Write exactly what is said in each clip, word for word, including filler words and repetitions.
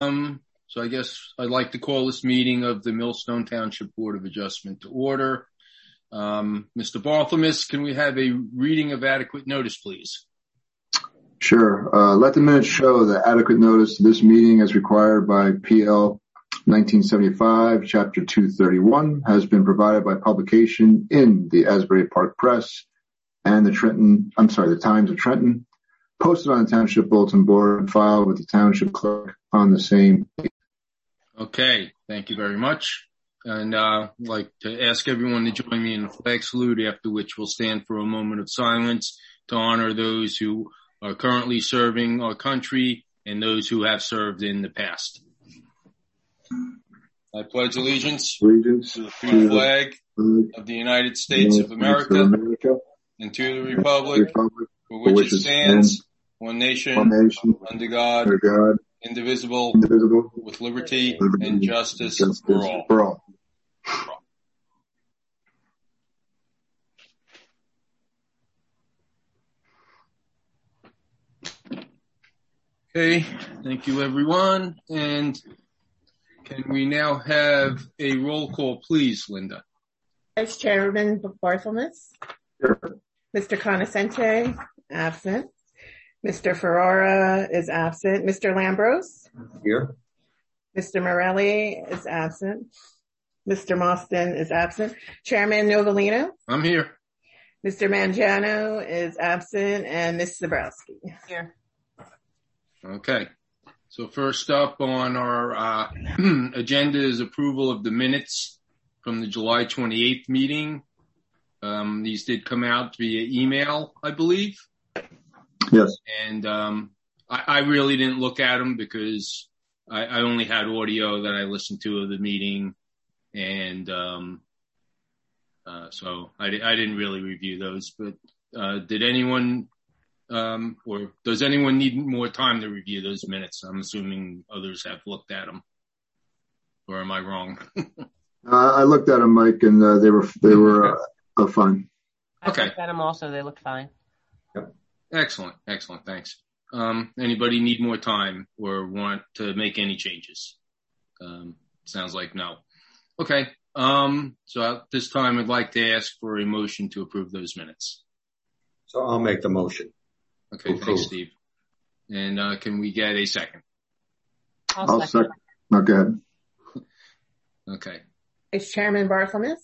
Um, so I guess I'd like to call this meeting of the Millstone Township Board of Adjustment to order. Um, Mister Barthelmess, can we have a reading of adequate notice, please? Sure. Uh, let the minutes show that adequate notice of this meeting as required by P L nineteen seventy-five, Chapter two thirty-one, has been provided by publication in the Asbury Park Press and the Trenton, I'm sorry, the Times of Trenton, posted on the Township Bulletin Board and filed with the Township Clerk on the same date. Okay, thank you very much. And uh, I'd like to ask everyone to join me in the flag salute, after which we'll stand for a moment of silence to honor those who are currently serving our country and those who have served in the past. I pledge allegiance, allegiance to the free flag of the United States of America, America and to the republic, republic for which, which it stands, stands one nation, one nation under God, under God indivisible, indivisible, with liberty, liberty and justice, justice for all. For all. Okay, thank you everyone. And can we now have a roll call, please, Linda? Vice Chairman Barthelmess. Here. Mister Conoscente, absent. Mister Ferrara is absent. Mister Lambros? Here. Mister Morelli is absent. Mister Mostyn is absent. Chairman Novelino? I'm here. Mister Mangiano is absent, and Miz Zabrowski. Here. Okay. So first up on our uh, agenda is approval of the minutes from the July twenty-eighth meeting. Um, these did come out via email, I believe. Yes. And um, I, I really didn't look at them because I, I only had audio that I listened to of the meeting. And um, uh, so I, I didn't really review those. But uh, did anyone... Um, or does anyone need more time to review those minutes? I'm assuming others have looked at them. Or am I wrong? uh, I looked at them, Mike, and uh, they were they were uh, fine. Okay. I looked at them also. They looked fine. Yep. Excellent. Excellent. Thanks. Um, anybody need more time or want to make any changes? Um, sounds like no. Okay. Um, so at this time, I'd like to ask for a motion to approve those minutes. So I'll make the motion. Okay, thanks, Steve. And uh, can we get a second? I'll, I'll second. second. No, go ahead. Okay. Vice Chairman Barthelmess?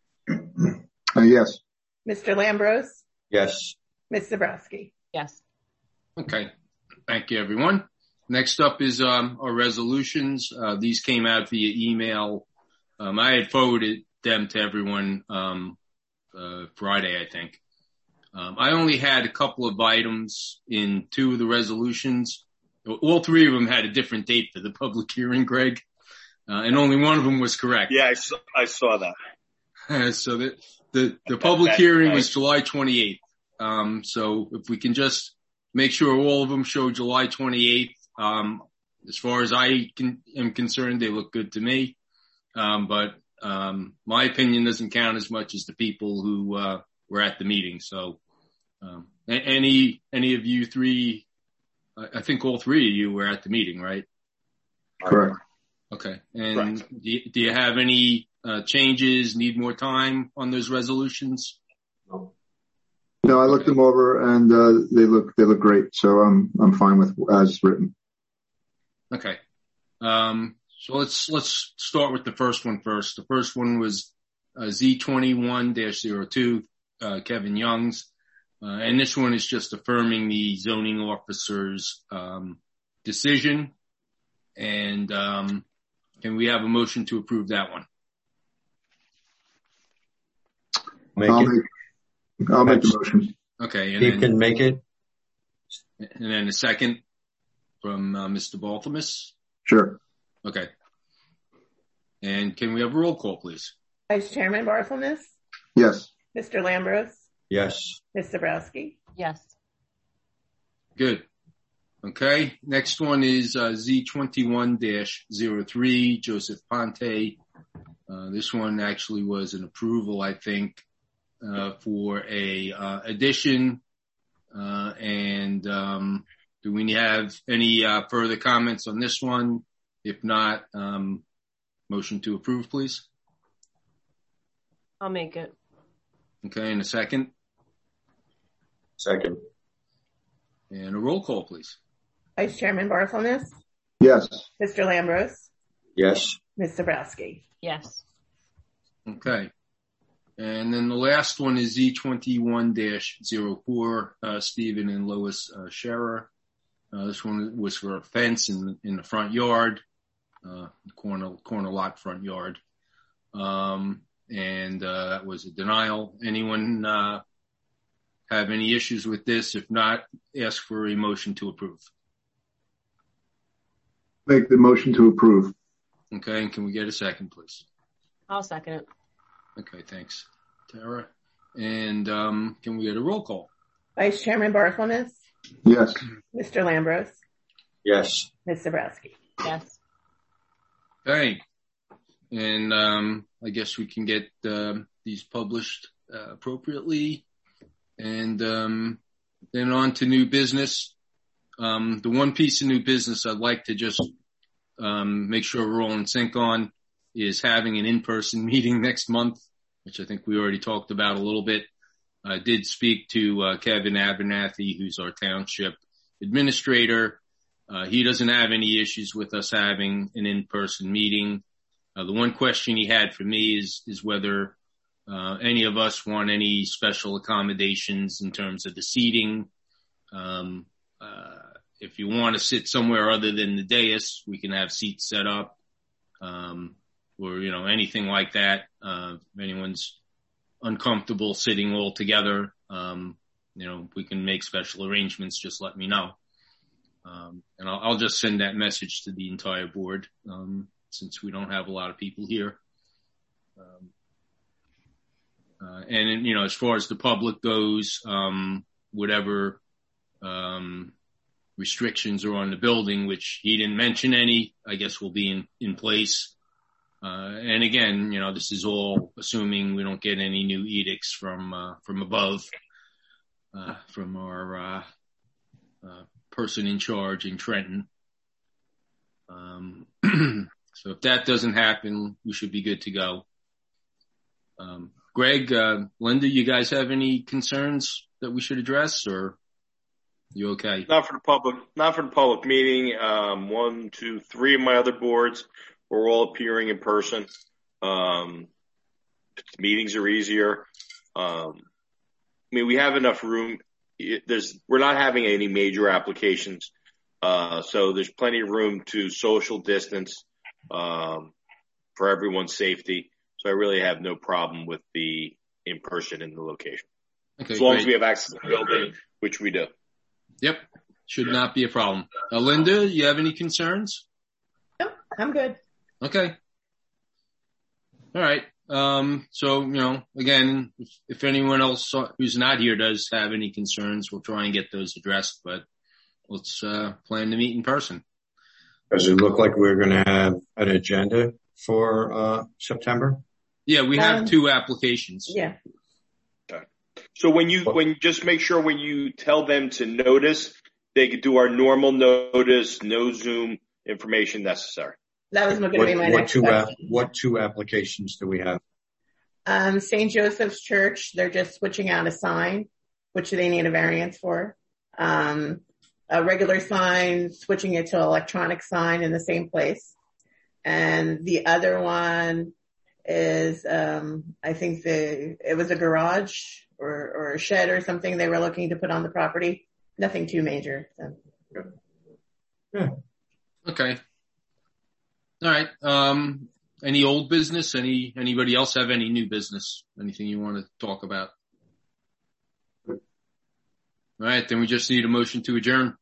Uh, yes. Mister Lambros? Yes. Miz Zabrowski? Yes. Okay. Thank you, everyone. Next up is um, our resolutions. Uh, these came out via email. Um, I had forwarded them to everyone um, uh, Friday, I think. Um, I only had a couple of items in two of the resolutions. All three of them had a different date for the public hearing, Greg, uh, and only one of them was correct. Yeah, I saw, I saw that. So the, the, the public hearing was July twenty-eighth. Um, so if we can just make sure all of them show July twenty-eighth, um, as far as I can, am concerned, they look good to me. Um, but, um, my opinion doesn't count as much as the people who, uh, were at the meeting. So, um, any, any of you three, I think all three of you were at the meeting, right? Correct. Okay. And do you, do you have any, uh, changes, need more time on those resolutions? No. No, I looked them over and, uh, they look, they look great. So I'm, I'm fine with as written. Okay. Um, so let's, let's start with the first one first. The first one was, uh, Z twenty-one dash zero two. Uh, Kevin Young's, uh, and this one is just affirming the zoning officer's, um, decision. And, um, can we have a motion to approve that one? Make I'll it. make, I'll make the motion. Okay. And You then, can make it. and then a second from, uh, Mister Barthelmess. Sure. Okay. And can we have a roll call, please? Vice Chairman Barthelmess? Yes. Mister Lambros? Yes. Miz Zabrowski? Yes. Good. Okay. Next one is, uh, Z twenty-one dash zero three, Joseph Ponte. Uh, this one actually was an approval, I think, uh, for a, uh, addition. Uh, and, um, do we have any, uh, further comments on this one? If not, um, motion to approve, please. I'll make it. Okay, in a second. Second. And a roll call, please. Vice Chairman Barthelmess, Yes. Mister Lambros, Yes. Miz Zabrowski. Yes. Okay. And then the last one is Z twenty-one dash zero four, uh, Stephen and Lois uh, Scherer. Uh, this one was for a fence in, in the front yard, uh, corner, corner lot front yard. Um, and, uh, that was a denial. Anyone, uh, have any issues with this? If not, ask for a motion to approve. Make the motion to approve. Okay. And can we get a second, please? I'll second it. Okay. Thanks, Tara. And, um, can we get a roll call? Vice Chairman Barthelmess, Yes. Mister Lambros, Yes. Miz Zabrowski. Yes. Okay. And, um, I guess we can get, um, these published, uh, appropriately. And, um, then on to new business. Um, the one piece of new business I'd like to just, um, make sure we're all in sync on is having an in-person meeting next month, which I think we already talked about a little bit. I did speak to, uh, Kevin Abernathy, who's our township administrator. Uh, he doesn't have any issues with us having an in-person meeting. Uh, the one question he had for me is, is whether, uh, any of us want any special accommodations in terms of the seating. Um, uh, if you want to sit somewhere other than the dais, we can have seats set up, um, or, you know, anything like that. Uh, if anyone's uncomfortable sitting all together, um, you know, we can make special arrangements. Just let me know. Um, and I'll, I'll just send that message to the entire board, um, since we don't have a lot of people here. Um, uh, and, you know, as far as the public goes, um, whatever, um, restrictions are on the building, which he didn't mention any, I guess will be in, in place. Uh, and again, you know, this is all assuming we don't get any new edicts from, uh, from above, uh, from our, uh, uh, person in charge in Trenton. Um, so if that doesn't happen, we should be good to go. Um, Greg, uh, Linda, you guys have any concerns that we should address, or you okay? Not for the public, not for the public meeting. Um, one, two, three of my other boards were all appearing in person. Um, meetings are easier. Um, I mean, we have enough room. There's, we're not having any major applications. Uh, so there's plenty of room to social distance, um, for everyone's safety. So I really have no problem with the in-person in the location. Okay, as long great. as we have access to the building, which we do. Yep. Should not be a problem. Uh, Linda, you have any concerns? No, I'm good. Okay. All right. Um, so, you know, again, if, if anyone else who's not here does have any concerns, we'll try and get those addressed, but let's, uh, plan to meet in person. Does it look like we're going to have an agenda for, uh, September? Yeah, we have Um, two applications. Yeah. So when you, when just make sure when you tell them to notice, they could do our normal notice, no Zoom information necessary. That was going to What, be my what next two, question. app, what two applications do we have? Um, Saint Joseph's Church, they're just switching out a sign, which they need a variance for. Um, a regular sign, switching it to an electronic sign in the same place. And the other one is, um, I think the, it was a garage or, or a shed or something they were looking to put on the property. Nothing too major. So. Yeah. Okay. All right. Um, any old business? Any, anybody else have any new business? Anything you want to talk about? All right. Then we just need a motion to adjourn.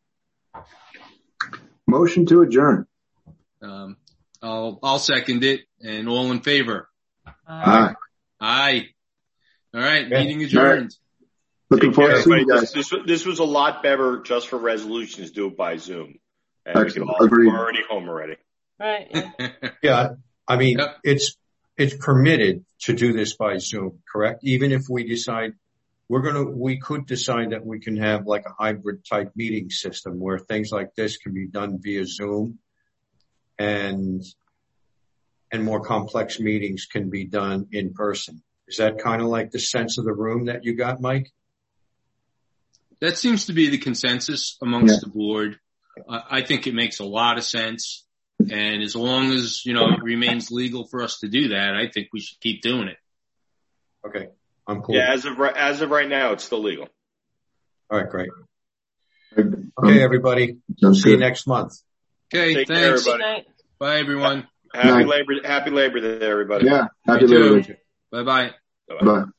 Motion to adjourn. Um, I'll, I'll second it, and all in favor. Uh, Aye. Aye. All right. Yeah. Meeting adjourned. Looking Take forward care, to seeing you everybody. guys. This, this, this was a lot better just for resolutions. Do it by Zoom. And we Excellent. can all, Agreed. we're already home already. right. Yeah. Yeah. I mean, Yep. it's, it's permitted to do this by Zoom, correct? Even if we decide we're going to, we could decide that we can have like a hybrid type meeting system where things like this can be done via Zoom and and more complex meetings can be done in person. Is that kind of like the sense of the room that you got, Mike? That seems to be the consensus amongst Yeah. the board. Uh, I think it makes a lot of sense. And as long as, you know, it remains legal for us to do that, I think we should keep doing it. Okay. I'm cool. Yeah, as of right, as of right now, it's still legal. All right, great. Um, Okay, everybody. sounds See you good. next month. Okay, Take care, thanks. everybody. Good night. Bye, everyone. Happy Night. Labor, happy Labor Day, everybody. Yeah. Happy You too. Labor Day. Bye-bye. Bye-bye. Bye.